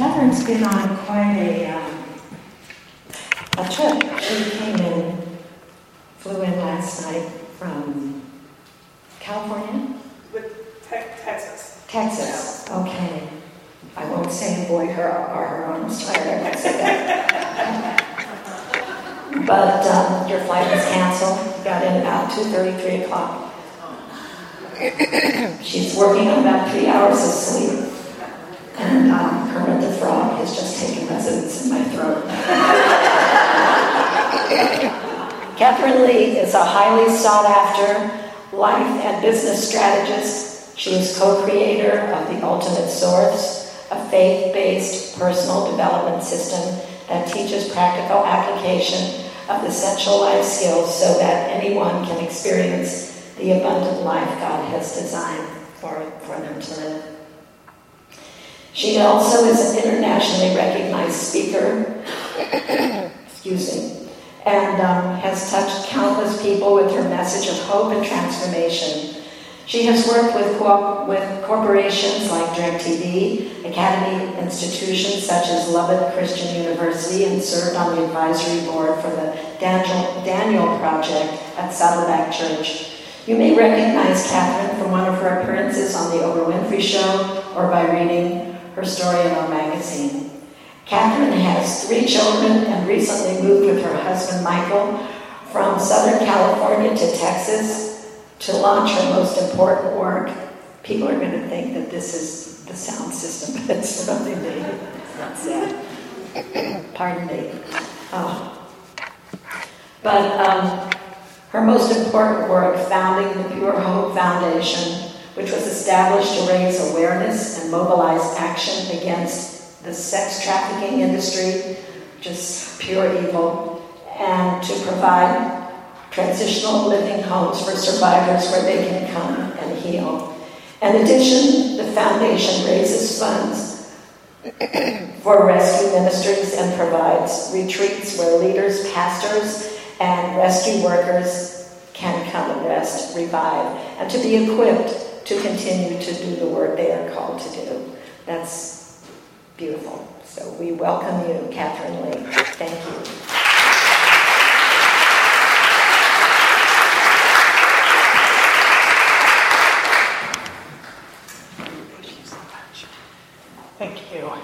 Catherine's been on quite a trip. She flew in last night from California? Texas. Texas, okay. I won't say avoid her or her arms tired, I won't say that. But your flight was canceled. You got in about 2:30, 3 o'clock. She's working on about 3 hours of sleep. And Kermit the Frog has just taken residence in my throat. Catherine Lee is a highly sought-after life and business strategist. She is co-creator of The Ultimate Source, a faith-based personal development system that teaches practical application of essential life skills so that anyone can experience the abundant life God has designed for them to live. She also is an internationally recognized speaker, and has touched countless people with her message of hope and transformation. She has worked with corporations like DirecTV, academy institutions such as Lubbock Christian University, and served on the advisory board for the Daniel Project at Saddleback Church. You may recognize Catherine from one of her appearances on The Oprah Winfrey Show or by reading her story in our magazine. Catherine has 3 children and recently moved with her husband Michael from Southern California to Texas to launch her most important work. People are going to think that this is the sound system, but it's really me. It's not sad. Pardon me. But her most important work, founding the Pure Hope Foundation, which was established to raise awareness and mobilize action against the sex trafficking industry, which is pure evil, and to provide transitional living homes for survivors where they can come and heal. In addition, the foundation raises funds for rescue ministries and provides retreats where leaders, pastors, and rescue workers can come and rest, revive, and to be equipped to continue to do the work they are called to do. That's beautiful. So we welcome you, Catherine Lee. Thank you. Thank you.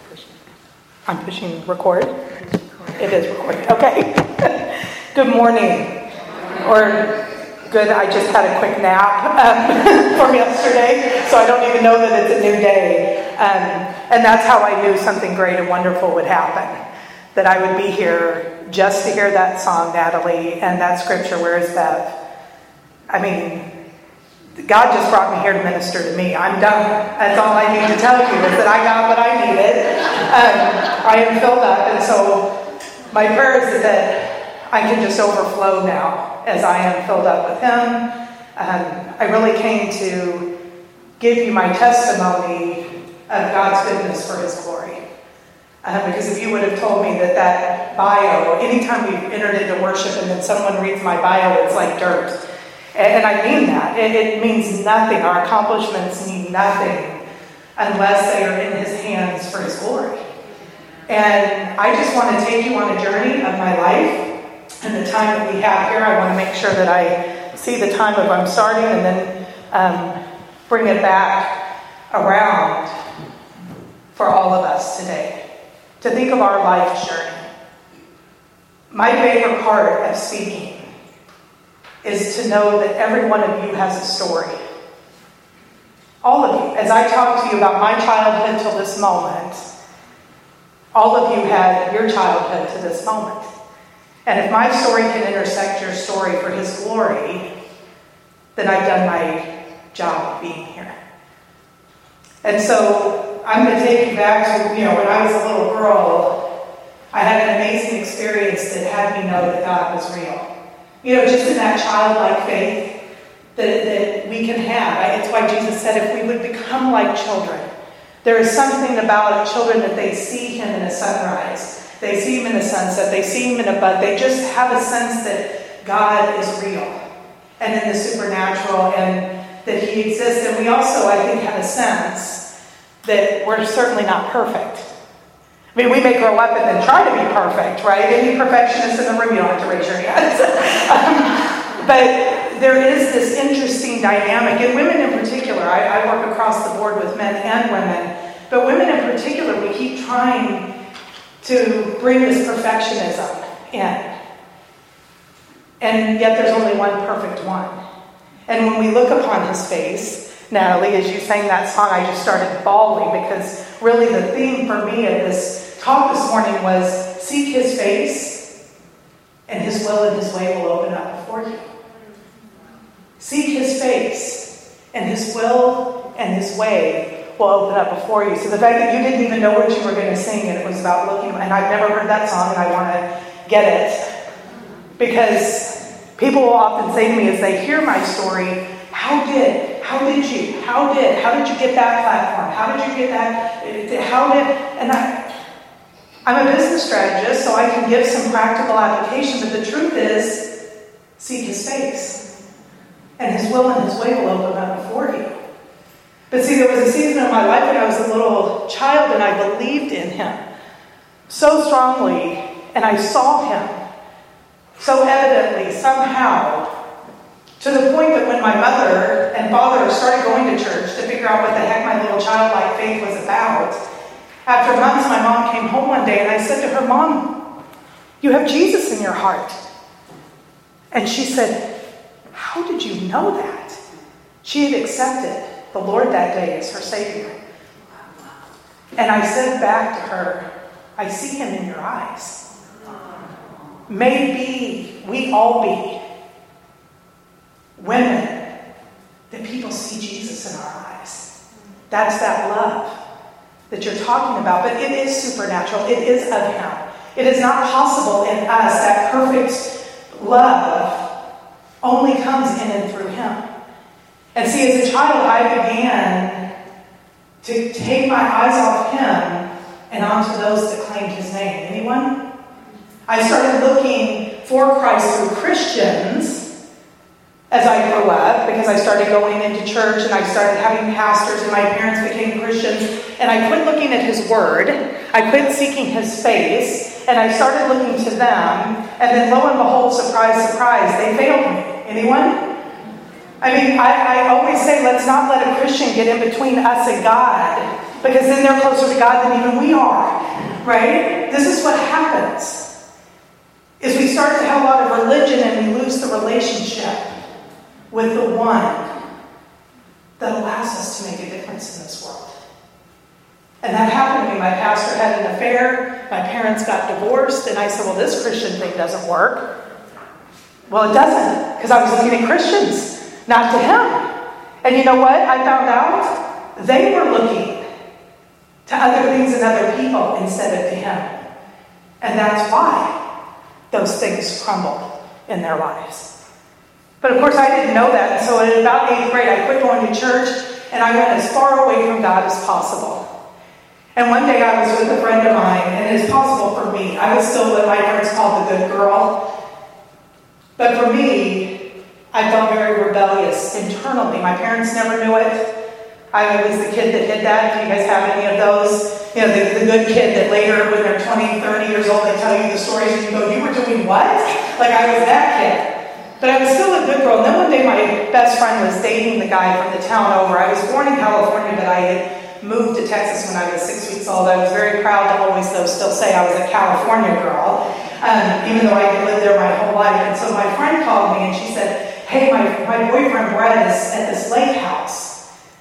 I'm pushing record. It is recording. Okay. Good morning. Or good, I just had a quick nap from yesterday, so I don't even know that it's a new day. And that's how I knew something great and wonderful would happen. That I would be here just to hear that song, Natalie, and that scripture, Where is Bev? I mean, God just brought me here to minister to me. I'm done. That's all I need to tell you, is that I got what I needed. I am filled up, and so my prayer is that I can just overflow now as I am filled up with Him. I really came to give you my testimony of God's goodness for His glory. Because if you would have told me that bio, anytime we've entered into worship and then someone reads my bio, it's like dirt. And I mean that. It means nothing. Our accomplishments mean nothing unless they are in His hands for His glory. And I just want to take you on a journey of my life and the time that we have here. I want to make sure that I see the time of I'm starting and then bring it back around for all of us today. To think of our life journey. My favorite part of speaking is to know that every one of you has a story. All of you. As I talk to you about my childhood till this moment, all of you had your childhood to this moment. And if my story can intersect your story for His glory, then I've done my job of being here. And so I'm going to take you back to, when I was a little girl, I had an amazing experience that had me know that God was real. Just in that childlike faith that we can have. It's why Jesus said if we would become like children. There is something about children that they see Him in a sunrise. They see Him in a sunset. They see Him in a bud. They just have a sense that God is real and in the supernatural and that He exists. And we also, I think, have a sense that we're certainly not perfect. I mean, we may grow up and then try to be perfect, right? Any perfectionists in the room, you don't have to raise your hands. But there is this interesting dynamic, and women in particular. I work across the board with men and women, but women in particular, we keep trying to bring this perfectionism in. And yet there's only one perfect one. And when we look upon his face, Natalie, as you sang that song, I just started bawling, because really the theme for me of this talk this morning was seek his face, and his will and his way will open up before you. Seek his face, and his will and his way will open up before you. So the fact that you didn't even know what you were going to sing, and it was about looking, and I've never heard that song, and I want to get it, because people will often say to me as they hear my story, how did you get that platform? How did you get that? And I'm a business strategist, so I can give some practical application, but the truth is, seek his face, and his will and his way will open up before you. But see, there was a season of my life when I was a little child, and I believed in him so strongly, and I saw him so evidently, somehow, to the point that when my mother and father started going to church to figure out what the heck my little childlike faith was about, after months my mom came home one day and I said to her, Mom, you have Jesus in your heart. And she said, how did you know that? She had accepted the Lord that day as her Savior. And I said back to her, I see him in your eyes. Maybe we all be women that people see Jesus in our eyes. That's that love that you're talking about. But it is supernatural. It is of him. It is not possible in us. That perfect love only comes in and through him. And see, as a child, I began to take my eyes off him and onto those that claimed his name. Anyone? I started looking for Christ through Christians as I grew up, because I started going into church and I started having pastors and my parents became Christians, and I quit looking at his word, I quit seeking his face, and I started looking to them, and then lo and behold, surprise, surprise, they failed me. Anyone? I mean, I always say, let's not let a Christian get in between us and God, because then they're closer to God than even we are, right? This is what happens. Is we start to have a lot of religion and we lose the relationship with the one that allows us to make a difference in this world. And that happened to me. My pastor had an affair. My parents got divorced. And I said, well, this Christian thing doesn't work. Well, it doesn't, because I was looking at Christians, not to him. And you know what? I found out they were looking to other things and other people instead of to him. And that's why those things crumbled in their lives. But of course I didn't know that, and so in about 8th grade I quit going to church, and I went as far away from God as possible. And one day I was with a friend of mine, and it is possible for me. I was still what my friends called the good girl. But for me, I felt very rebellious internally. My parents never knew it. I was the kid that did that. Do you guys have any of those? You know, the good kid that later, when they're 20, 30 years old, they tell you the stories and you go, you were doing what? Like I was that kid. But I was still a good girl. And then one day my best friend was dating the guy from the town over. I was born in California, but I had moved to Texas when I was 6 weeks old. I was very proud to always, though, still say I was a California girl, even though I had lived there my whole life. And so my friend called me and she said, hey, my boyfriend Brett is at this lake house.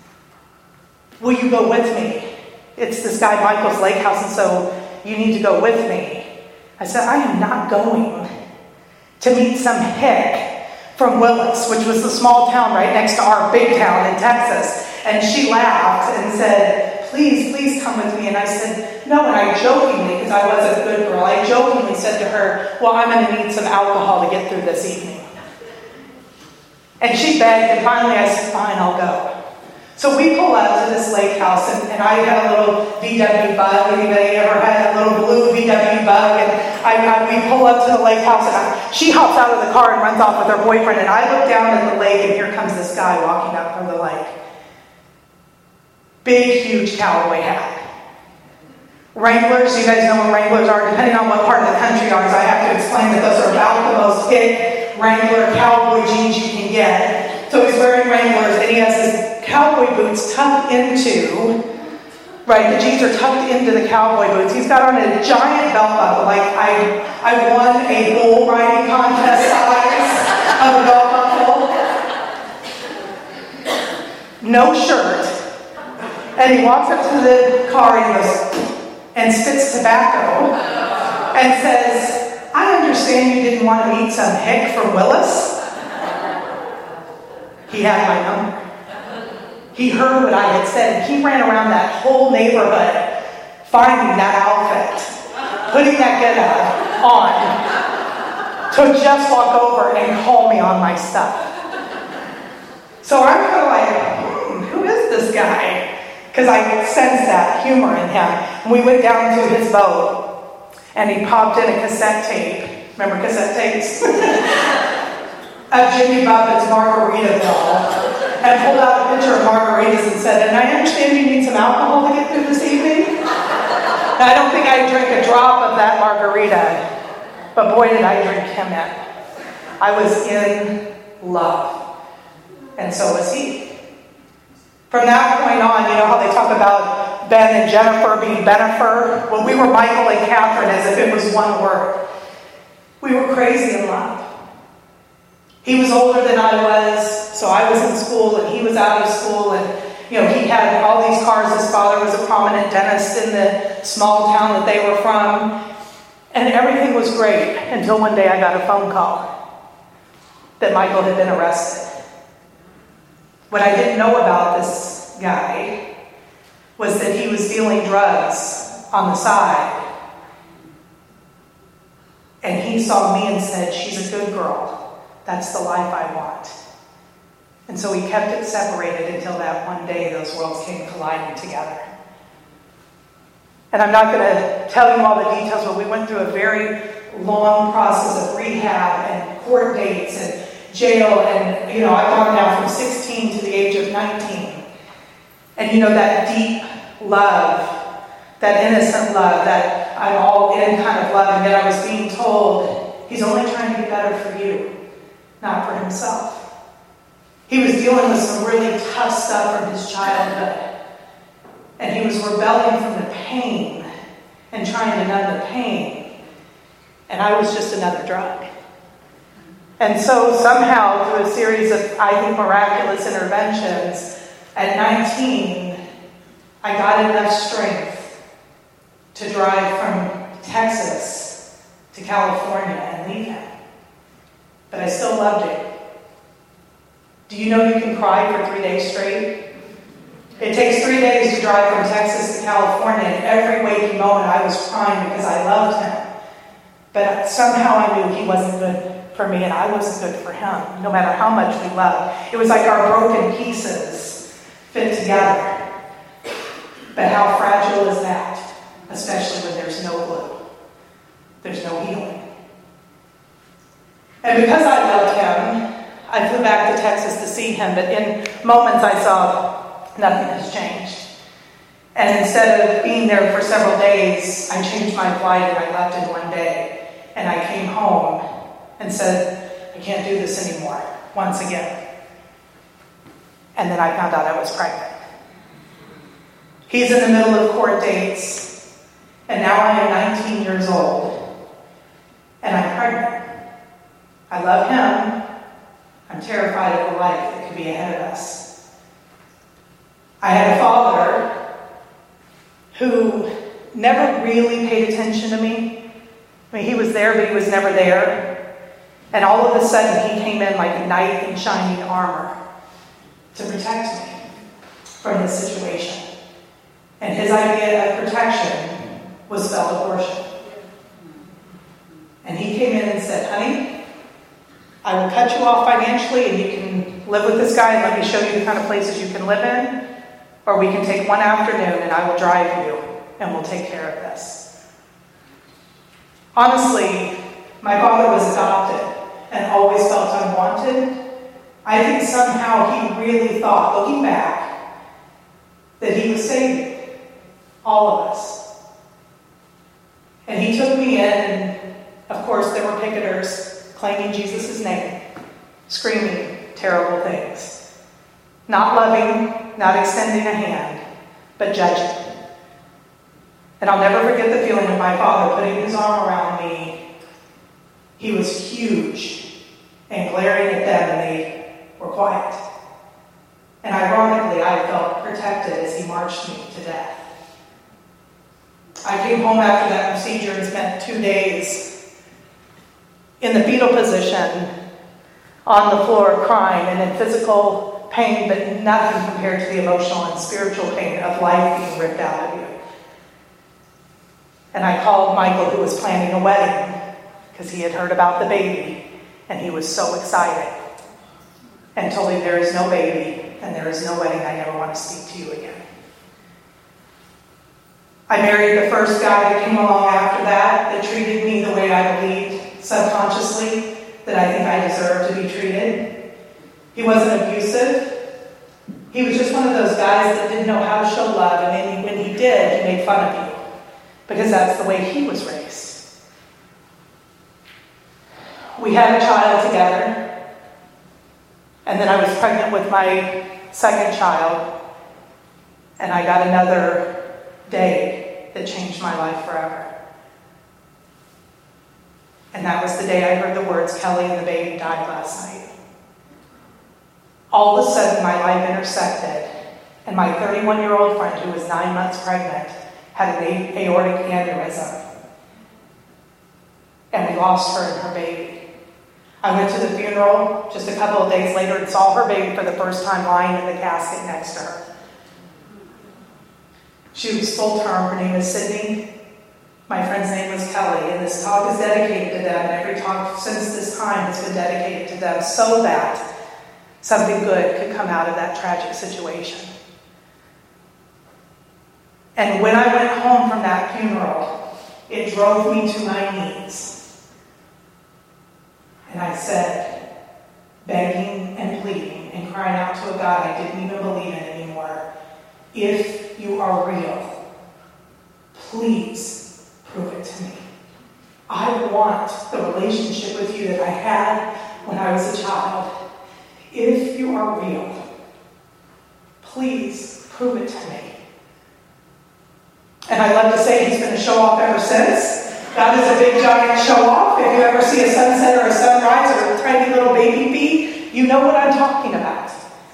Will you go with me? It's this guy Michael's lake house, and so you need to go with me. I said, I am not going to meet some hick from Willis, which was the small town right next to our big town in Texas. And she laughed and said, please come with me. And I said, no. And I jokingly, because I was a good girl, I jokingly said to her, well, I'm going to need some alcohol to get through this evening. And she begged, and finally I said, fine, I'll go. So we pull up to this lake house, and I had a little VW Bug. Anybody ever had a little blue VW Bug? And we pull up to the lake house, and she hops out of the car and runs off with her boyfriend. And I look down at the lake, and here comes this guy walking up from the lake. Big, huge cowboy hat. Wranglers, you guys know what Wranglers are, depending on what part of the country you are, so I have to explain that those are about the most hick Wrangler cowboy jeans you can get. So he's wearing Wranglers, and he has his cowboy boots tucked into, right, the jeans are tucked into the cowboy boots. He's got on a giant belt buckle, like I won a bull riding contest size of a belt buckle. No shirt. And he walks up to the car and he goes, and spits tobacco and says, I understand you didn't want to meet some hick from Willis. He had my number. He heard what I had said. He ran around that whole neighborhood finding that outfit, putting that get-up on, to just walk over and call me on my stuff. So I'm kind of like, who is this guy? Because I sensed that humor in him. And we went down to his boat, and he popped in a cassette tape. Remember cassette tapes? Of Jimmy Buffett's Margaritaville, and pulled out a picture of margaritas and said, and I understand you need some alcohol to get through this evening? Now, I don't think I drank a drop of that margarita, but boy, did I drink him in. I was in love, and so was he. From that point on, you know how they talk about Ben and Jennifer being Benifer? Well, we were Michael and Catherine as if it was one word. We were crazy in love. He was older than I was, so I was in school and he was out of school, and you know, he had all these cars. His father was a prominent dentist in the small town that they were from, and everything was great until one day I got a phone call that Michael had been arrested. What I didn't know about this guy was that he was dealing drugs on the side. And he saw me and said, she's a good girl. That's the life I want. And so he kept it separated until that one day those worlds came colliding together. And I'm not going to tell you all the details, but we went through a very long process of rehab and court dates and jail, and you know, I've gone now from 16 to the age of 19. And you know, that deep love, that innocent love, that I'm all in kind of love, and yet I was being told he's only trying to get better for you, not for himself. He was dealing with some really tough stuff from his childhood, and he was rebelling from the pain and trying to numb the pain, and I was just another drug. And so somehow, through a series of, I think, miraculous interventions, at 19, I got enough strength to drive from Texas to California and leave him. But I still loved him. Do you know you can cry for 3 days straight? It takes 3 days to drive from Texas to California, and every waking moment I was crying because I loved him. But somehow I knew he wasn't good for me, and I wasn't good for him, no matter how much we loved. It was like our broken pieces fit together. But how fragile is that? Especially when there's no glue. There's no healing. And because I loved him, I flew back to Texas to see him, but in moments I saw nothing has changed. And instead of being there for several days, I changed my flight and I left in one day. And I came home and said, I can't do this anymore, once again. And then I found out I was pregnant. He's in the middle of court dates, and now I am 19 years old, and I'm pregnant. I love him. I'm terrified of the life that could be ahead of us. I had a father who never really paid attention to me. I mean, he was there, but he was never there. And all of a sudden, he came in like a knight in shining armor to protect me from this situation. And his idea of protection was spelled abortion. And he came in and said, honey, I will cut you off financially and you can live with this guy and let me show you the kind of places you can live in. Or we can take one afternoon and I will drive you and we'll take care of this. Honestly, my father was adopted and always felt unwanted. I think somehow he really thought, looking back, that he was saving all of us. And he took me in, and of course there were picketers claiming Jesus' name, screaming terrible things. Not loving, not extending a hand, but judging. And I'll never forget the feeling of my father putting his arm around me. He was huge and glaring at them, and they were quiet. And ironically, I felt protected as he marched me to death. I came home after that procedure and spent 2 days in the fetal position on the floor crying and in physical pain, but nothing compared to the emotional and spiritual pain of life being ripped out of you. And I called Michael, who was planning a wedding, because he had heard about the baby, and he was so excited. And told him, there is no baby, and there is no wedding. I never want to speak to you again. I married the first guy that came along after that treated me the way I believed subconsciously that I think I deserved to be treated. He wasn't abusive. He was just one of those guys that didn't know how to show love, and then when he did, he made fun of you. Because that's the way he was raised. We had a child together. And then I was pregnant with my second child. And I got another day that changed my life forever. And that was the day I heard the words, Kelly and the baby died last night. All of a sudden, my life intersected. And my 31-year-old friend, who was 9 months pregnant, had an aortic aneurysm. And we lost her and her baby. I went to the funeral just a couple of days later and saw her baby for the first time lying in the casket next to her. She was full term. Her name is Sydney. My friend's name was Kelly. And this talk is dedicated to them. And every talk since this time has been dedicated to them so that something good could come out of that tragic situation. And when I went home from that funeral, it drove me to my knees. And I said, begging and pleading and crying out to a God I didn't even believe in anymore, if you are real, please prove it to me. I want the relationship with you that I had when I was a child. If you are real, please prove it to me. And I love to say he's been a show-off ever since. God is a big, giant show-off. If you ever see a sunset or a sunrise or a tiny little baby feet, you know what I'm talking about.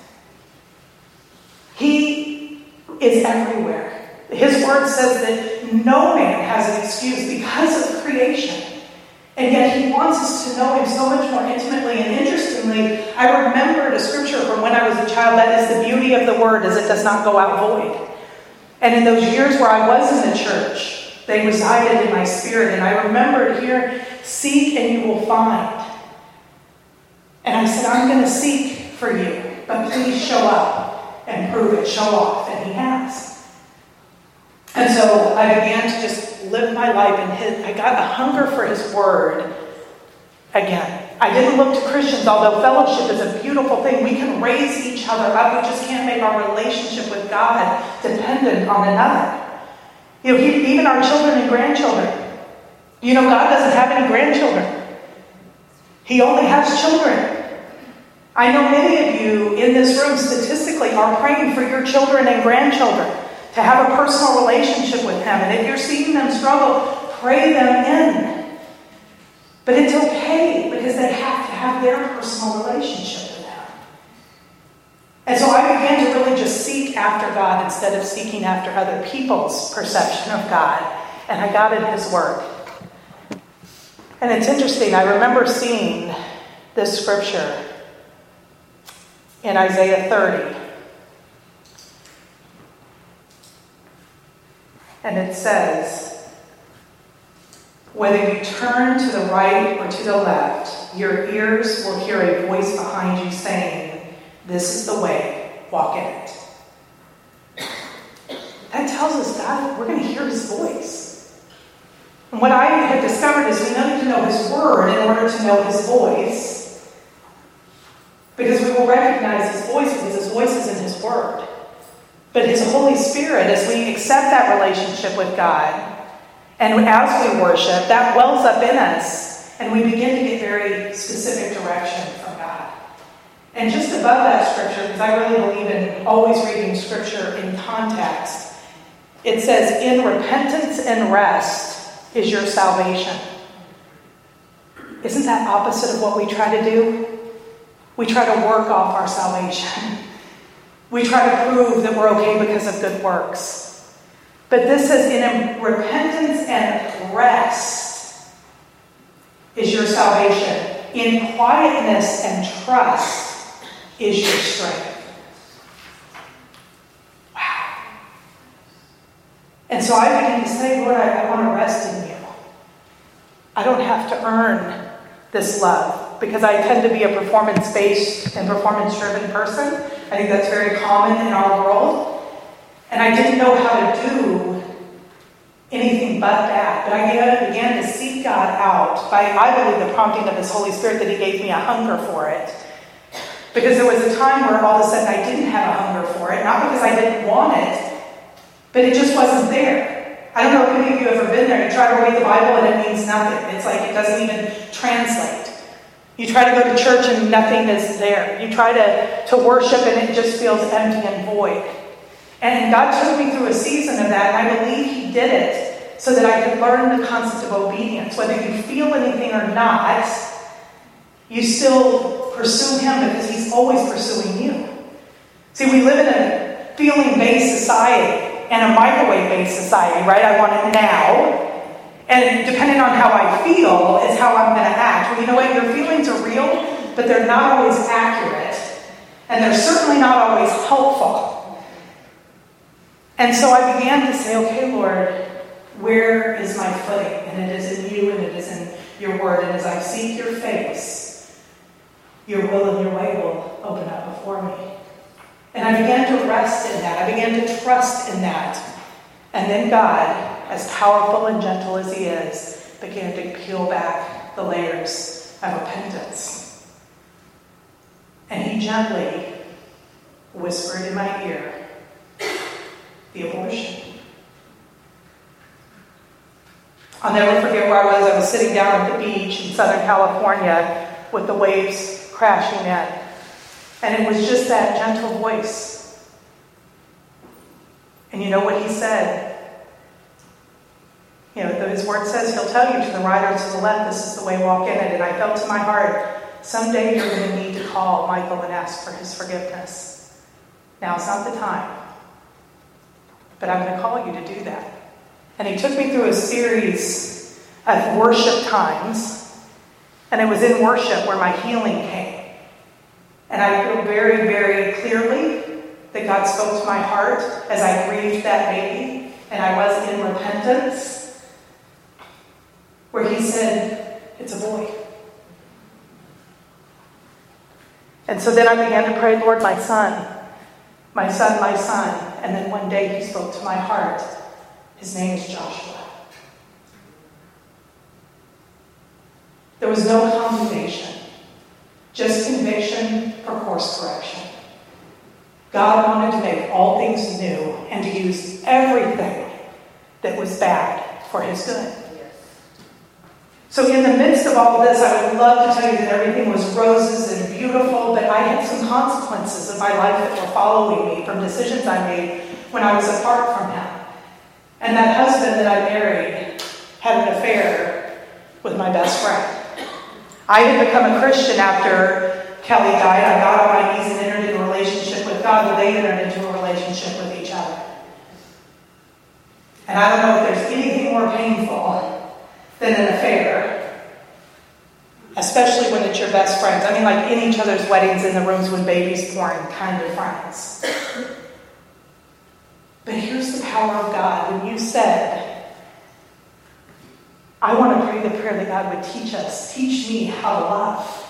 He is everywhere. His word says that no man has an excuse because of creation. And yet he wants us to know him so much more intimately. And interestingly, I remembered a scripture from when I was a child. That is the beauty of the word, is it does not go out void. And in those years where I was in the church, they resided in my spirit. And I remembered here, seek and you will find. And I said, I'm going to seek for you, but please show up and prove it, show off. And he has. And so I began to just live my life in I got a hunger for his word again. I didn't look to Christians, although fellowship is a beautiful thing. We can raise each other up. We just can't make our relationship with God dependent on another. You know, even our children and grandchildren. You know, God doesn't have any grandchildren. He only has children. I know many of you in this room statistically are praying for your children and grandchildren to have a personal relationship with him. And if you're seeing them struggle, pray them in. But it's okay, because they have to have their personal relationship with him. And so I began to really just seek after God instead of seeking after other people's perception of God. And I got in his word. And it's interesting, I remember seeing this scripture in Isaiah 30. And it says, whether you turn to the right or to the left, your ears will hear a voice behind you saying, this is the way, walk in it. That tells us God, we're going to hear his voice. And what I have discovered is we need to know his word in order to know his voice. Because we will recognize his voice because his voice is in his word. But his Holy Spirit, as we accept that relationship with God, And as we worship, that wells up in us, and we begin to get very specific direction from God. And just above that scripture, because I really believe in always reading scripture in context, it says, in repentance and rest is your salvation. Isn't that opposite of what we try to do? We try to work off our salvation. We try to prove that we're okay because of good works. But this says, in repentance and rest is your salvation. In quietness and trust is your strength. Wow. And so I began to say, Lord, I want to rest in you. I don't have to earn this love, because I tend to be a performance-based and performance-driven person. I think that's very common in our world. And I didn't know how to do anything but that. But I began to seek God out by, I believe, the prompting of His Holy Spirit, that He gave me a hunger for it. Because there was a time where all of a sudden I didn't have a hunger for it. Not because I didn't want it, but it just wasn't there. I don't know if any of you have ever been there. You try to read the Bible and it means nothing. It's like it doesn't even translate. You try to go to church and nothing is there. You try to worship and it just feels empty and void. And God took me through a season of that, and I believe He did it so that I could learn the concept of obedience. Whether you feel anything or not, you still pursue Him because He's always pursuing you. See, we live in a feeling-based society and a microwave-based society, right? I want it now. And depending on how I feel is how I'm going to act. Well, you know what? Your feelings are real, but they're not always accurate. And they're certainly not always helpful. And so I began to say, okay, Lord, where is my footing? And it is in you, and it is in your word. And as I seek your face, your will and your way will open up before me. And I began to rest in that. I began to trust in that. And then God, as powerful and gentle as He is, began to peel back the layers of repentance. And He gently whispered in my ear, the abortion. I'll never forget where I was. I was sitting down at the beach in Southern California with the waves crashing in. And it was just that gentle voice. And you know what He said? You know, His word says He'll tell you to the right or to the left, this is the way, walk in it. And I felt in my heart, someday you're going to need to call Michael and ask for his forgiveness. Now it's not the time. But I'm going to call you to do that. And He took me through a series of worship times. And it was in worship where my healing came. And I feel very, very clearly that God spoke to my heart as I grieved that baby. And I was in repentance. Where He said, it's a boy. And so then I began to pray, Lord, my son. My son, my son. And then one day He spoke to my heart. His name is Joshua. There was no condemnation. Just conviction for course correction. God wanted to make all things new and to use everything that was bad for His good. So in the midst of all of this, I would love to tell you that everything was roses and beautiful, but I had some consequences of my life that were following me from decisions I made when I was apart from Him. And that husband that I married had an affair with my best friend. I had become a Christian after Kelly died. I got on my knees and entered into a relationship with God, but they entered into a relationship with each other. And I don't know if there's anything more painful than an affair, especially when it's your best friends. I mean, like in each other's weddings, in the rooms when babies born, kind of friends. But here's the power of God. When you said, I want to pray the prayer that God would teach me how to love.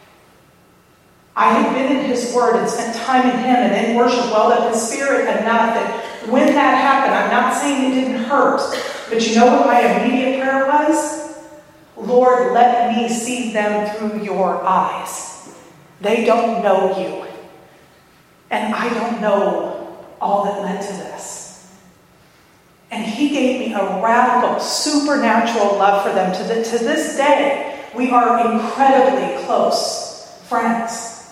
I had been in His Word and spent time in Him and in worship, welled up His Spirit enough that when that happened, I'm not saying it didn't hurt, but you know what my immediate prayer was? Lord, let me see them through your eyes. They don't know you. And I don't know all that led to this. And he gave me a radical, supernatural love for them. To this day, we are incredibly close friends.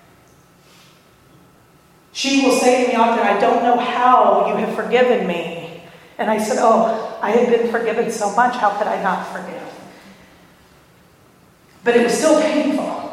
She will say to me often, I don't know how you have forgiven me. And I said, oh, I had been forgiven so much, how could I not forgive? But it was still painful.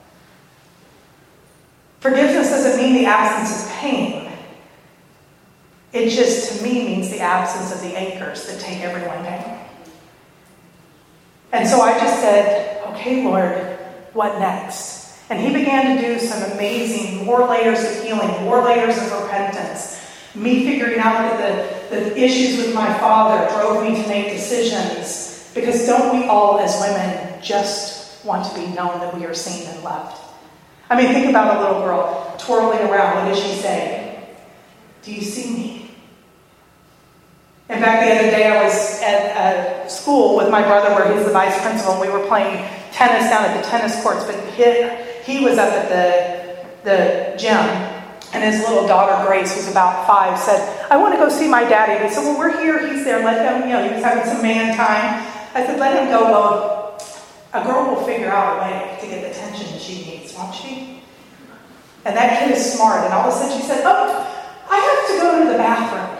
Forgiveness doesn't mean the absence of pain. It just, to me, means the absence of the anchors that take everyone down. And so I just said, okay, Lord, what next? And he began to do some amazing, more layers of healing, more layers of repentance. Me figuring out that the issues with my father drove me to make decisions. Because don't we all, as women, just want to be known that we are seen and loved? I mean, think about a little girl twirling around. What does she say? Do you see me? In fact, the other day I was at school with my brother where he's the vice principal, and we were playing tennis down at the tennis courts, but he was up at the gym, and his little daughter, Grace, who's about 5, said, I want to go see my daddy. We said, well, we're here, he's there, let him, he was having some man time. I said, let him go. Well, a girl will figure out a way to get the attention she needs, won't she? And that kid is smart, and all of a sudden she said, oh, I have to go to the bathroom.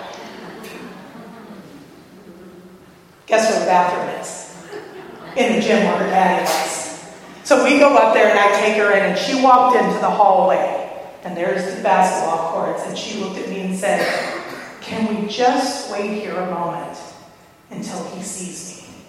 Guess where the bathroom is? In the gym where her daddy was. So we go up there and I take her in, and she walked into the hallway, and there's the basketball courts, and she looked at me and said, can we just wait here a moment until he sees me?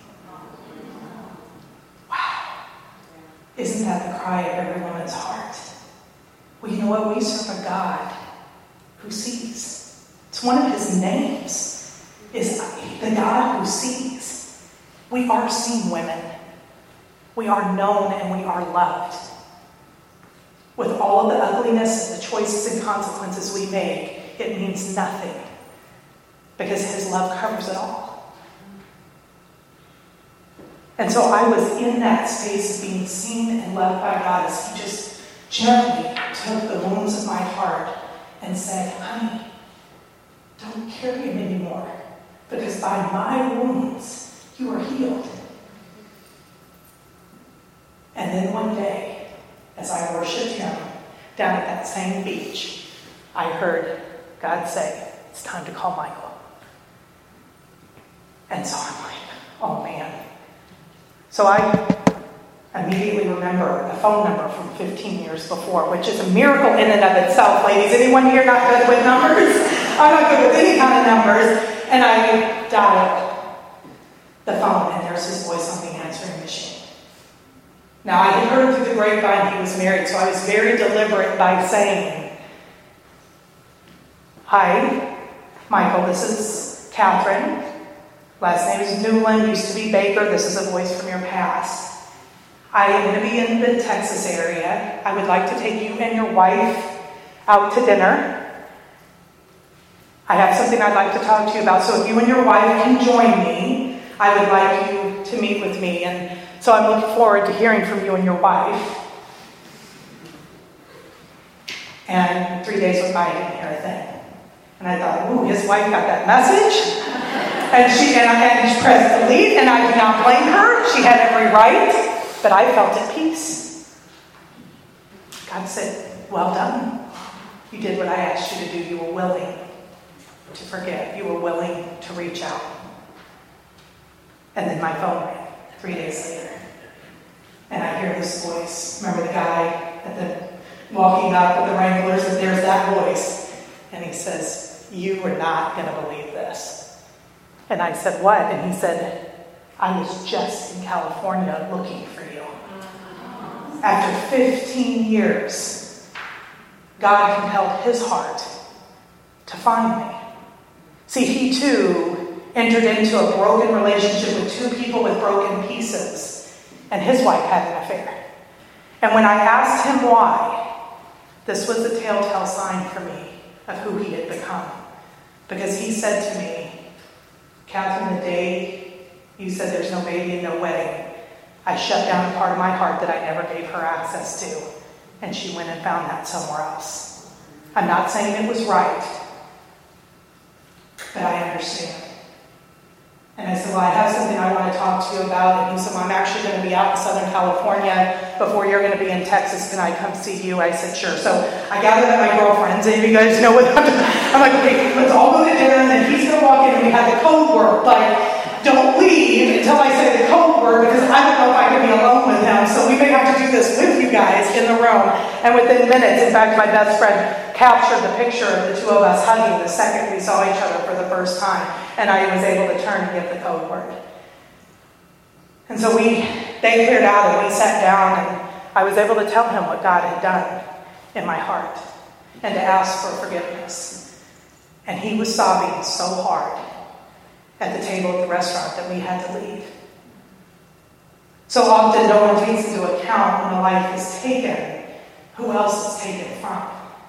Wow. Isn't that the cry of every woman's heart? Well, you know what? We serve a God who sees. It's one of his names, is the God who sees. We are seen women. We are known and we are loved. With all of the ugliness and the choices and consequences we make, it means nothing, because his love covers it all. And so I was in that space of being seen and loved by God as he just gently took the wounds of my heart and said, honey, don't carry them anymore, because by my wounds you are healed. And then one day, as I worshiped him down at that same beach, I heard God say, it's time to call Michael. And so I'm like, oh man. So I immediately remember a phone number from 15 years before, which is a miracle in and of itself, ladies. Anyone here not good with numbers? I'm not good with any kind of numbers. And I dialed the phone, and there's his voice on the answering machine. Now, I had heard through the grapevine he was married, so I was very deliberate by saying, hi, Michael, this is Catherine. Last name is Newland, used to be Baker. This is a voice from your past. I am going to be in the Texas area. I would like to take you and your wife out to dinner. I have something I'd like to talk to you about. So if you and your wife can join me, I would like you to meet with me. And so I'm looking forward to hearing from you and your wife. And 3 days went by, I didn't hear a thing. And I thought, ooh, his wife got that message. And she pressed delete, and I do not blame her. She had every right, but I felt at peace. God said, well done. You did what I asked you to do. You were willing to forgive. You were willing to reach out. And then my phone rang 3 days later. And I hear this voice. Remember the guy walking up with the Wranglers, and there's that voice. And he says, you are not going to believe this. And I said, what? And he said, I was just in California looking for you. After 15 years, God compelled his heart to find me. See, he too entered into a broken relationship with two people with broken pieces, and his wife had an affair. And when I asked him why, this was the telltale sign for me of who he had become. Because he said to me, Catherine, the day you said there's no baby and no wedding, I shut down a part of my heart that I never gave her access to, and she went and found that somewhere else. I'm not saying it was right, but I understand. And I said, well, I have something I want to talk to you about. And he said, well, I'm actually going to be out in Southern California before you're going to be in Texas. Can I come see you? I said, sure. So I gathered up my girlfriends, and you guys know what I'm doing. I'm like, okay, let's all go to dinner, and then he's going to walk in, and we have the code word. Like, don't leave until I say the code word, because I don't know if I can be alone with him. So we may have to do this with you guys in the room. And within minutes, in fact, my best friend captured the picture of the two of us hugging the second we saw each other for the first time. And I was able to turn and give the code word. And so they cleared out, and we sat down, and I was able to tell him what God had done in my heart and to ask for forgiveness. And he was sobbing so hard at the table at the restaurant that we had to leave. So often no one takes into account when a life is taken, who else is taken from.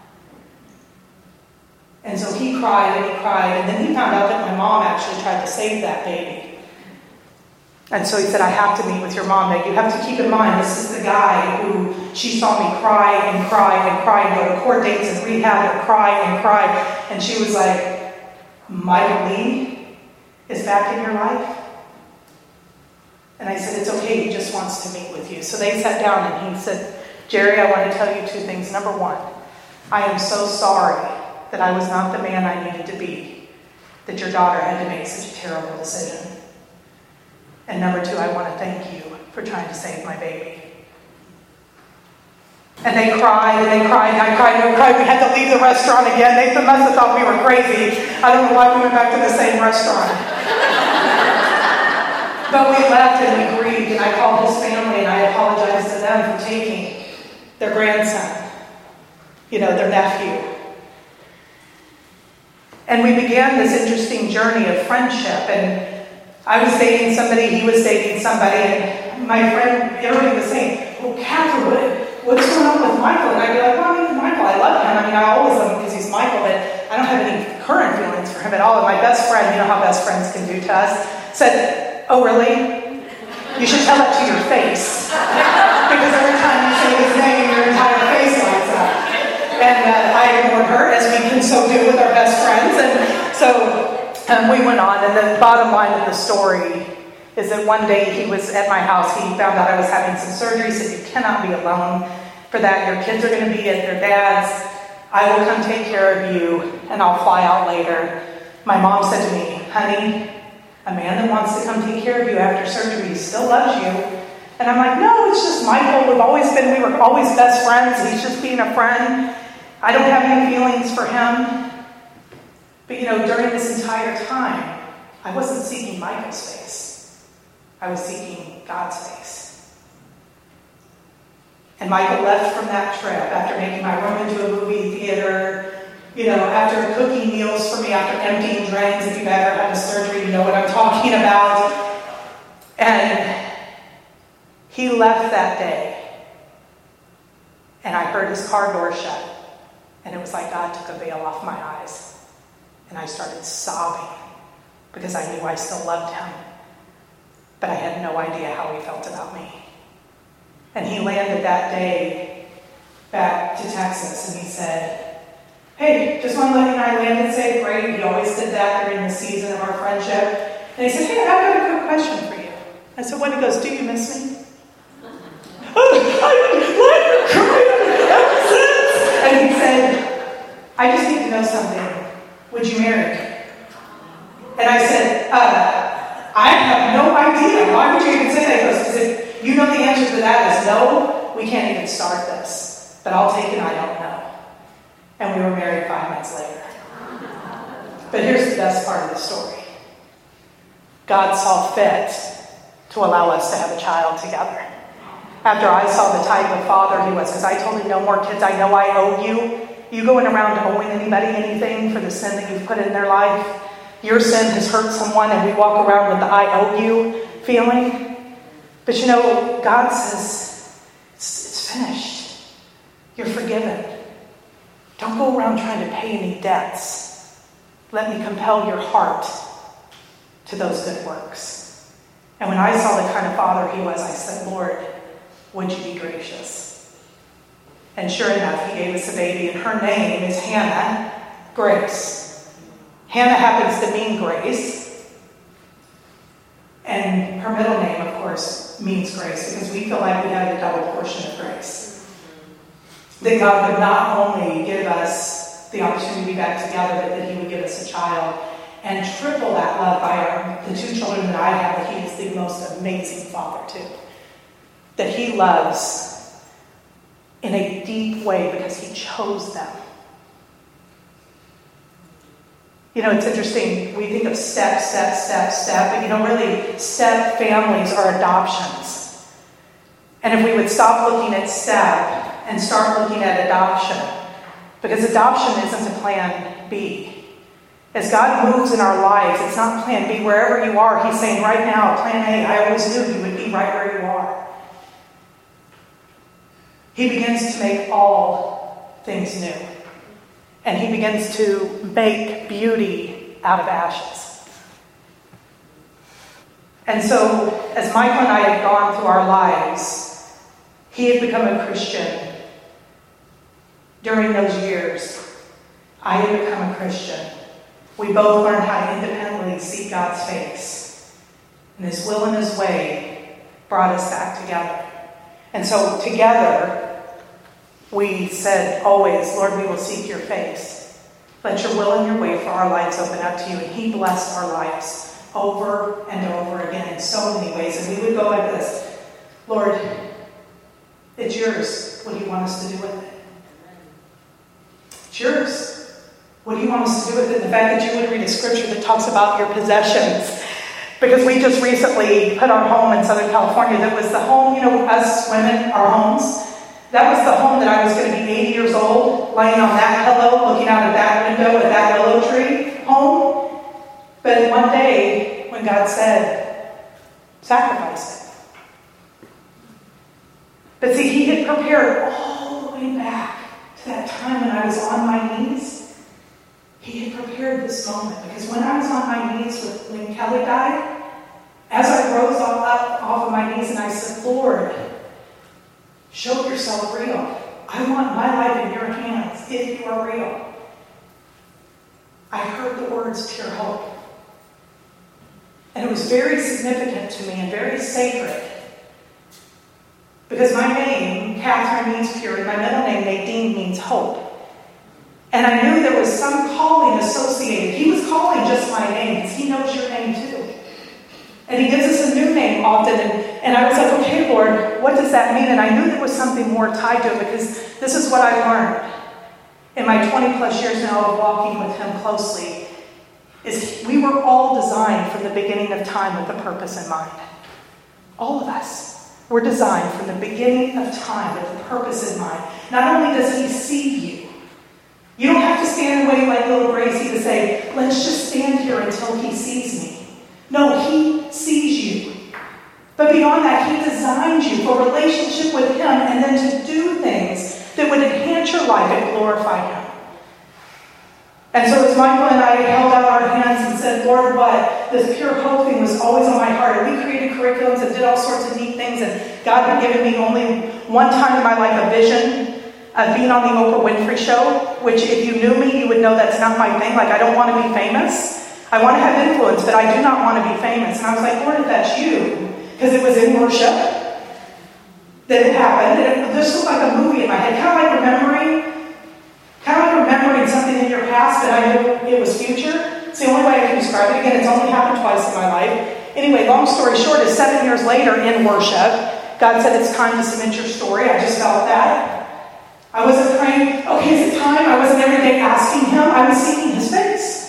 And so he cried, and then he found out that my mom actually tried to save that baby. And so he said, I have to meet with your mom. Now you have to keep in mind, this is the guy who she saw me cry and cry and cry and go to court dates and rehab and cry. And she was like, Michael Lee is back in your life? And I said, it's okay, he just wants to meet with you. So they sat down, and he said, Jerry, I want to tell you two things. Number one, I am so sorry that I was not the man I needed to be, that your daughter had to make such a terrible decision. And number two, I want to thank you for trying to save my baby. And they cried, and I cried. We had to leave the restaurant again. They must have thought we were crazy. I don't know why we went back to the same restaurant. But we left and we grieved, and I called his family, and I apologized to them for taking their grandson, their nephew. And we began this interesting journey of friendship, and I was dating somebody, he was dating somebody, and my friend, everybody was saying, well, Catherine, what's going on with Michael? And I'd be like, well, Michael, I love him. I always love him because he's Michael, but I don't have any current feelings for him at all. And my best friend, you know how best friends can do to us, said, oh, really? You should tell it to your face. Because every time you say his name, your entire face lights up. And I ignored her, as we can so do with our best friends. And so we went on, and the bottom line of the story is that one day he was at my house. He found out I was having some surgery. He said, you cannot be alone for that. Your kids are going to be at their dad's. I will come take care of you, and I'll fly out later. My mom said to me, honey, a man that wants to come take care of you after surgery still loves you. And I'm like, no, it's just Michael. We were always best friends. He's just being a friend. I don't have any feelings for him. But during this entire time, I wasn't seeking Michael's face. I was seeking God's face. And Michael left from that trip after making my room into a movie theater, after cooking meals for me, after emptying drains. If you've ever had a surgery, you know what I'm talking about. And he left that day. And I heard his car door shut. And it was like God took a veil off my eyes. And I started sobbing because I knew I still loved him. But I had no idea how he felt about me. And he landed that day back to Texas, and he said, hey, just want to let you know I landed safe, great. He always did that during the season of our friendship. And he said, hey, I've got a quick question for you. I said, what? He goes, do you miss me? And he said, I just need to know something. Would you marry me? And I said, I have no idea. Why would you even say that? He goes, because if you know the answer to that is no, we can't even start this. But I'll take it, I don't know. And we were married 5 months later. But here's the best part of the story. God saw fit to allow us to have a child together. After I saw the type of father he was, because I told him, no more kids, I know I owe you. You going around owing anybody anything for the sin that you've put in their life? Your sin has hurt someone, and we walk around with the I owe you feeling. But God says, it's finished. You're forgiven. Don't go around trying to pay any debts. Let me compel your heart to those good works. And when I saw the kind of father he was, I said, Lord, would you be gracious? And sure enough, he gave us a baby, and her name is Hannah Grace. Hannah happens to mean grace. And her middle name, of course, means grace, because we feel like we have a double portion of grace. That God would not only give us the opportunity to be back together, but that he would give us a child and triple that love by the two children that I have, that he is the most amazing father too. That he loves in a deep way because he chose them. You know, it's interesting. We think of step, but really step families are adoptions. And if we would stop looking at step and start looking at adoption, because adoption isn't a plan B. As God moves in our lives, it's not plan B. Wherever you are, he's saying right now, plan A, I always knew you would be right where you are. He begins to make all things new. And he begins to make beauty out of ashes. And so, as Michael and I had gone through our lives, he had become a Christian. During those years, I had become a Christian. We both learned how to independently seek God's face. And his will and his way brought us back together. And so together, we said always, Lord, we will seek your face. Let your will and your way for our lives open up to you. And he blessed our lives over and over again in so many ways. And we would go like this, Lord, it's yours. What do you want us to do with it? It's yours. What do you want us to do with it? The fact that you would read a scripture that talks about your possessions. Because we just recently put our home in Southern California. That was the home, us women, our homes. That was the home that I was going to be 80 years old, laying on that pillow, looking out of that window at that willow tree home. But one day, when God said, sacrifice it. But see, he had prepared all the way back to that time when I was on my knees. He had prepared this moment. Because when I was on my knees when Kelly died, as I rose up off of my knees and I said, Lord, show yourself real. I want my life in your hands if you are real. I heard the words pure hope. And it was very significant to me and very sacred. Because my name, Catherine, means pure, and my middle name, Nadine, means hope. And I knew there was some calling associated. He was calling just my name because he knows your name too. And he gives us a new name often. And I was like, okay, Lord, what does that mean? And I knew there was something more tied to it because this is what I learned in my 20 plus years now of walking with him closely, is we were all designed from the beginning of time with a purpose in mind. All of us were designed from the beginning of time with a purpose in mind. Not only does he see you, you don't have to stand and wait like little Gracie to say, let's just stand here until he sees me. No, he sees you. But beyond that, he designed you for relationship with him and then to do things that would enhance your life and glorify him. And so as Michael and I held out our hands and said, Lord, what? This pure hope thing was always on my heart. And we created curriculums and did all sorts of neat things. And God had given me only one time in my life a vision of being on the Oprah Winfrey Show, which if you knew me, you would know that's not my thing. Like, I don't want to be famous. I want to have influence, but I do not want to be famous. And I was like, Lord, if that's you, because it was in worship that it happened. And it just looked like a movie in my head. Kind of like remembering something in your past, but I knew it was future. It's the only way I can describe it. Again, it's only happened twice in my life. Anyway, long story short is 7 years later in worship, God said it's time to submit your story. I just felt that. I wasn't praying, okay, is it time? I wasn't every day asking him. I was seeking his face.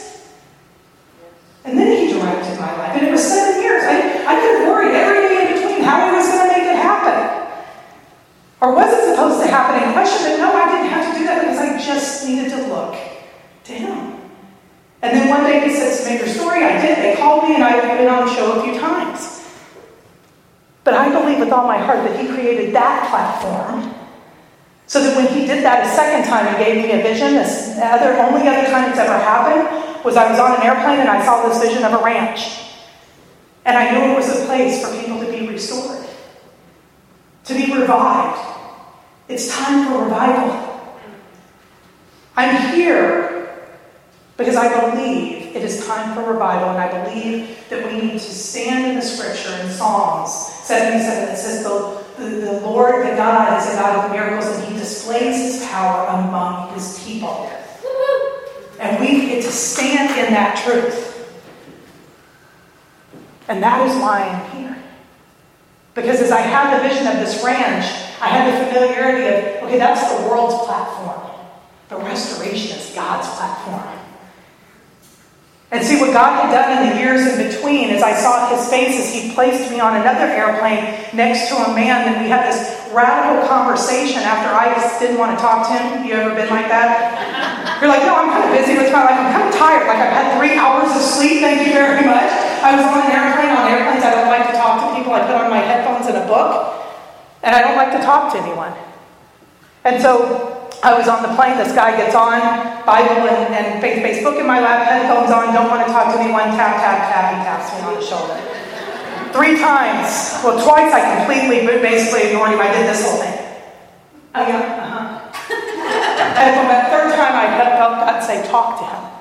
And then he directed my life. And it was 7 years. I could worry every day in between how he was going to make it happen. Or was it supposed to happen in question? But no, I didn't have to do that because I just needed to look to him. And then one day he said, submit your story. I did. They called me and I've been on the show a few times. But I believe with all my heart that he created that platform so that when he did that a second time and gave me a vision, the only other time it's ever happened was I was on an airplane and I saw this vision of a ranch. And I knew it was a place for people to be restored, to be revived. It's time for revival. I'm here because I believe it is time for revival, and I believe that we need to stand in the scripture in Psalms 77 that says the Lord, the God, is a God of miracles, and he displays his power among his people. And we get to stand in that truth. And that is why I'm here. Because as I had the vision of this ranch, I had the familiarity of, okay, that's the world's platform. The restoration is God's platform. And see, what God had done in the years in between, as I saw his face, as he placed me on another airplane next to a man, and we had this radical conversation after I just didn't want to talk to him. You ever been like that? You're like, no, I'm kind of busy with my life. I'm kind of tired. Like, I've had 3 hours of sleep. Thank you very much. I was on an airplane. On airplanes, I don't like to talk to people. I put on my headphones and a book, and I don't like to talk to anyone. And so I was on the plane. This guy gets on, Bible and faith-based book in my lap, headphones on, don't want to talk to anyone. Tap, tap, tap. He taps me on the shoulder. 3 times. Well, twice I completely, but basically ignored him. I did this whole thing. Oh, yeah? And from that 3rd time, I felt God say, talk to him.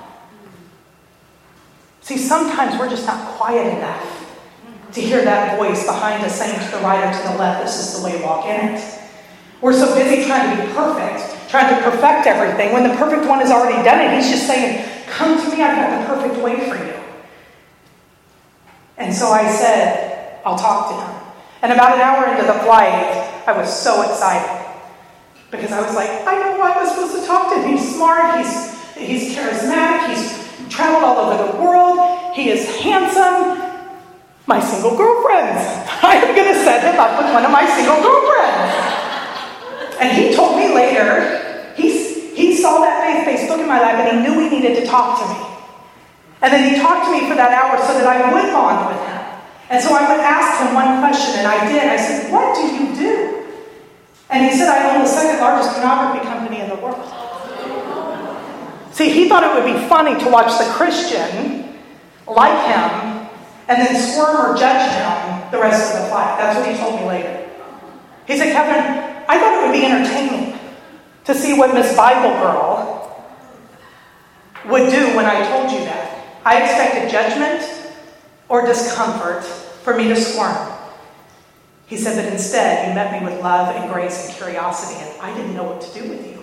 See, sometimes we're just not quiet enough to hear that voice behind us saying to the right or to the left, this is the way, walk in it. We're so busy trying to be perfect, trying to perfect everything, when the perfect one has already done it. He's just saying, come to me, I've got the perfect way for you. And so I said, I'll talk to him. And about an hour into the flight, I was so excited. Because I was like, I know who I was supposed to talk to him. He's smart, he's charismatic, he's traveled all over the world, he is handsome. My single girlfriends. I am going to set him up with one of my single girlfriends. And he told me later, he saw that faith-based book in my lap and he knew he needed to talk to me. And then he talked to me for that hour so that I would bond with him. And so I would ask him one question, and I did. I said, what do you do? And he said, I own the 2nd largest pornography company in the world. See, he thought it would be funny to watch the Christian like him and then squirm or judge him the rest of the flight. That's what he told me later. He said, Catherine, I thought it would be entertaining to see what Miss Bible Girl would do when I told you that. I expected judgment or discomfort for me to squirm. He said, but instead, you met me with love and grace and curiosity, and I didn't know what to do with you.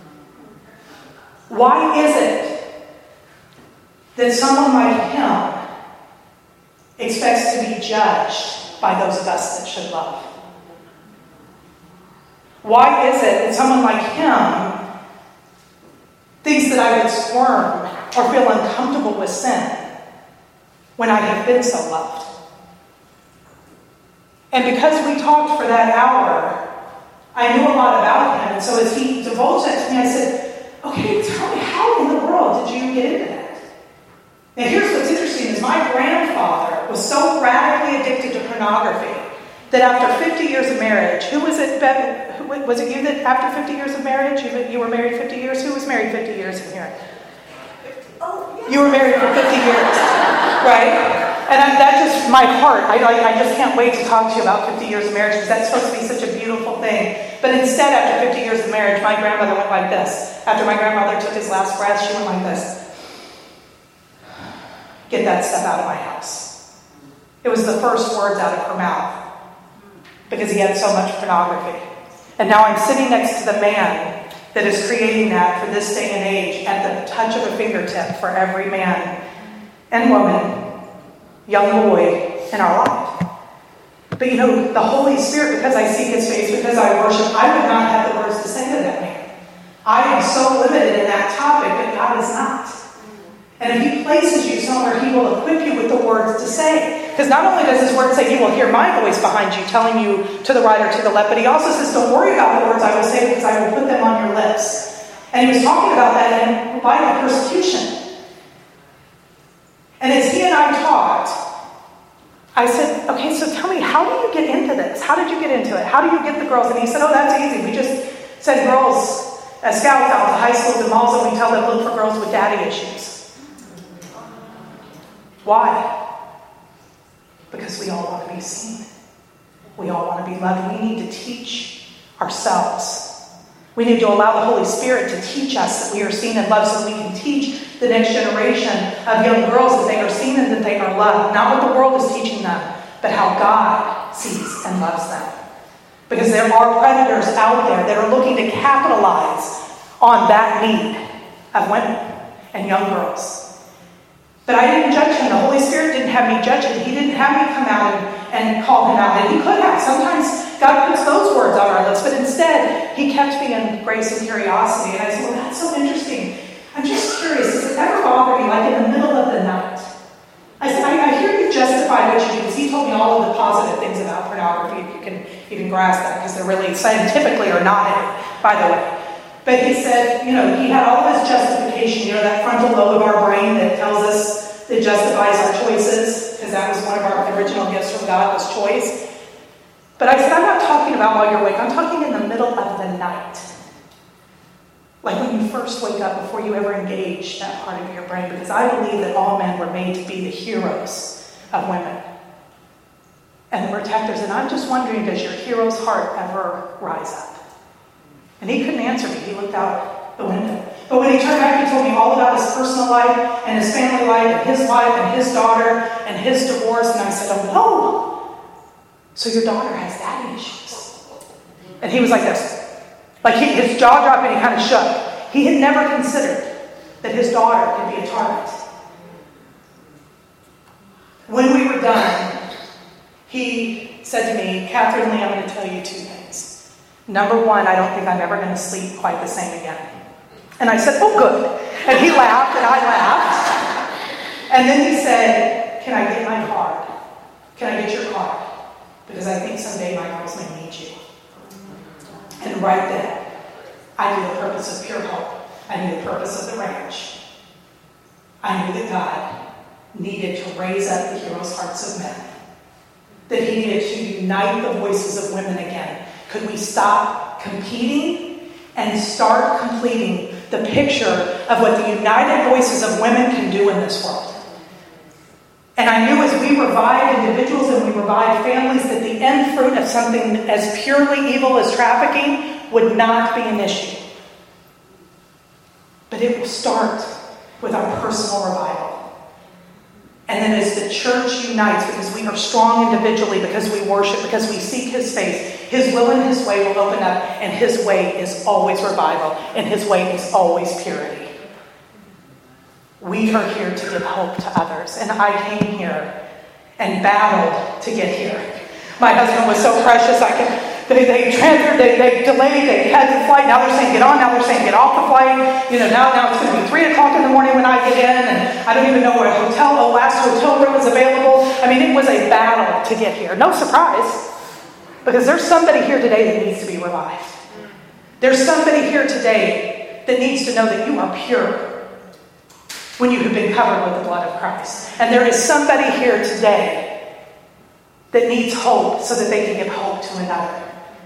Why is it that someone like him expects to be judged by those of us that should love? Why is it that someone like him thinks that I would squirm or feel uncomfortable with sin when I have been so loved? And because we talked for that hour, I knew a lot about him. And so as he divulged that to me, I said, okay, tell me, how in the world did you get into that? Now here's what's interesting is my grandfather was so radically addicted to pornography that after 50 years of marriage, who was it, Ben? Was it you that after 50 years of marriage, you were married 50 years? Who was married 50 years in here? Oh, yeah. You were married for 50 years, right? And that just, my heart, I just can't wait to talk to you about 50 years of marriage because that's supposed to be such a beautiful thing. But instead, after 50 years of marriage, my grandmother went like this. After my grandmother took his last breath, she went like this. Get that stuff out of my house. It was the first words out of her mouth because he had so much pornography. And now I'm sitting next to the man that is creating that for this day and age at the touch of a fingertip for every man and woman, young boy in our life. But you know, the Holy Spirit, because I seek his face, because I worship, I would not have the words to say to that man. I am so limited in that topic, but God is not. And if he places you somewhere, he will equip you with the words to say. Because not only does his word say, you will hear my voice behind you, telling you to the right or to the left, but he also says, don't worry about the words I will say, because I will put them on your lips. And he was talking about that in light of persecution. And as he and I talked, I said, okay, so tell me, how do you get into this? How did you get into it? How do you get the girls? And he said, oh, that's easy. We just send girls as scouts out to high schools and malls, and we tell them, look for girls with daddy issues. Why? Because we all want to be seen. We all want to be loved. We need to teach ourselves. We need to allow the Holy Spirit to teach us that we are seen and loved so we can teach the next generation of young girls that they are seen and that they are loved. Not what the world is teaching them, but how God sees and loves them. Because there are predators out there that are looking to capitalize on that need of women and young girls. But I didn't judge him. The Holy Spirit didn't have me judge him. He didn't have me come out and call him out. And he could have. Sometimes God puts those words on our lips. But instead, he kept me in grace and curiosity. And I said, well, that's so interesting. I'm just curious. Does it ever bother you, like in the middle of the night? I said, I hear you justify what you do. Because he told me all of the positive things about pornography. You can grasp that. Because they're really scientifically are not in it, by the way. But he said, he had all this justification, that frontal lobe of our brain that tells us, that justifies our choices, because that was one of our original gifts from God, was choice. But I said, I'm not talking about while you're awake, I'm talking in the middle of the night. Like when you first wake up before you ever engage that part of your brain, because I believe that all men were made to be the heroes of women and the protectors. And I'm just wondering, does your hero's heart ever rise up? And he couldn't answer me. He looked out the window. But when he turned back, he told me all about his personal life and his family life and his wife and his daughter and his divorce. And I said, oh, no. So your daughter has daddy issues. And he was like this. Like his jaw dropped and he kind of shook. He had never considered that his daughter could be a target. When we were done, he said to me, Catherine Lee, I'm going to tell you two things. Number one, I don't think I'm ever going to sleep quite the same again. And I said, oh, good. And he laughed, and I laughed. And then he said, can I get my card? Can I get your card? Because I think someday my girls may need you. And right then, I knew the purpose of Pure Hope. I knew the purpose of the ranch. I knew that God needed to raise up the heroes' hearts of men. That he needed to unite the voices of women again. Could we stop competing and start completing the picture of what the united voices of women can do in this world? And I knew as we revive individuals and we revive families that the end fruit of something as purely evil as trafficking would not be an issue. But it will start with our personal revival. And then as the church unites, because we are strong individually, because we worship, because we seek his face, his will and his way will open up, and his way is always revival, and his way is always purity. We are here to give hope to others, and I came here and battled to get here. My husband was so precious. They transferred, they delayed, they had the flight. Now they're saying get on, now they're saying get off the flight. Now it's going to be 3 o'clock in the morning when I get in, and I don't even know where last hotel room is available. I mean, it was a battle to get here. No surprise, because there's somebody here today that needs to be revived. There's somebody here today that needs to know that you are pure when you have been covered with the blood of Christ. And there is somebody here today that needs hope so that they can give hope to another.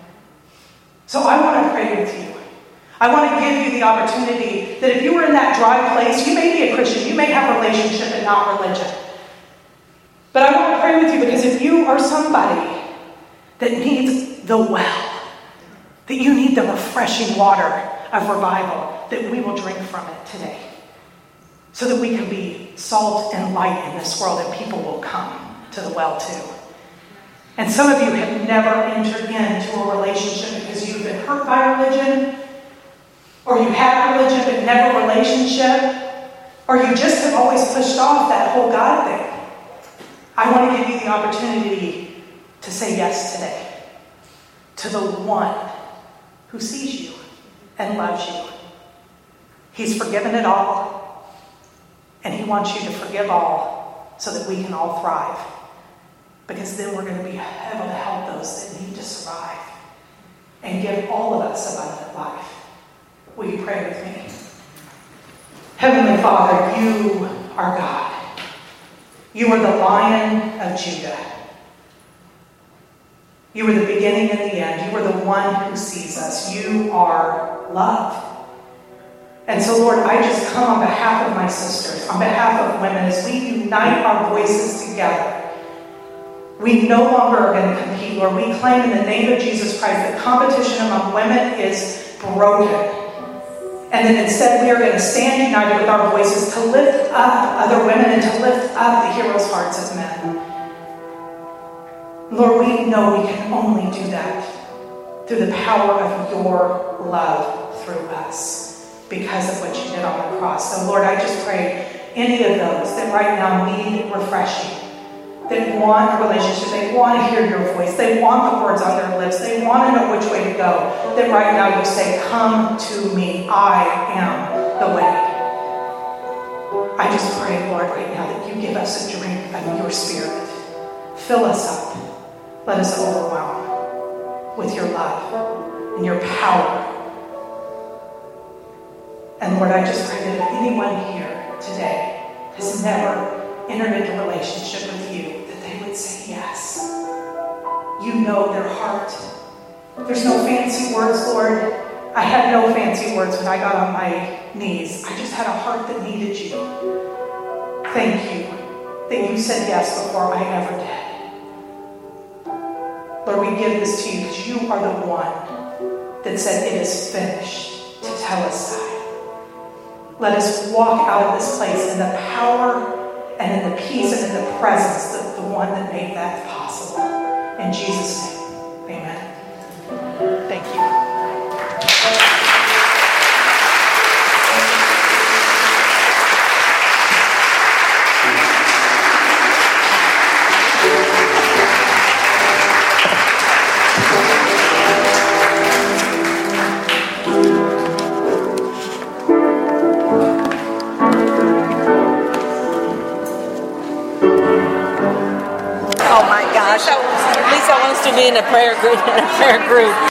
So I want to pray with you. I want to give you the opportunity that if you were in that dry place, you may be a Christian, you may have a relationship and not religion. But I want to pray with you because if you are somebody that needs the well, that you need the refreshing water of revival, that we will drink from it today. So that we can be salt and light in this world and people will come to the well too. And some of you have never entered into a relationship because you've been hurt by religion, or you had religion but never relationship, or you just have always pushed off that whole God thing. I want to give you the opportunity to say yes today to the one who sees you and loves you. He's forgiven it all, and he wants you to forgive all so that we can all thrive. Because then we're going to be able to help those that need to survive and give all of us abundant life. Will you pray with me? Heavenly Father, you are God. You are the Lion of Judah. You are the beginning and the end. You are the one who sees us. You are love. And so, Lord, I just come on behalf of my sisters, on behalf of women, as we unite our voices together. We no longer are going to compete, Lord. We claim in the name of Jesus Christ that competition among women is broken. And then instead, we are going to stand united with our voices to lift up other women and to lift up the heroes' hearts as men. Lord, we know we can only do that through the power of your love through us because of what you did on the cross. So, Lord, I just pray any of those that right now need refreshing, that want a relationship, they want to hear your voice, they want the words on their lips, they want to know which way to go, that right now you say, come to me, I am the way. I just pray, Lord, right now that you give us a drink of your Spirit. Fill us up. Let us overwhelm with your love and your power. And Lord, I just pray that if anyone here today has never entered into a relationship with you, that they would say yes. You know their heart. There's no fancy words, Lord. I had no fancy words when I got on my knees. I just had a heart that needed you. Thank you that you said yes before I ever did. Lord, we give this to you because you are the one that said it is finished to tell us that. Let us walk out of this place in the power and in the peace and in the presence of the one that made that possible. In Jesus' name, amen. Thank you. Oh my gosh, Lisa wants to be in a prayer group.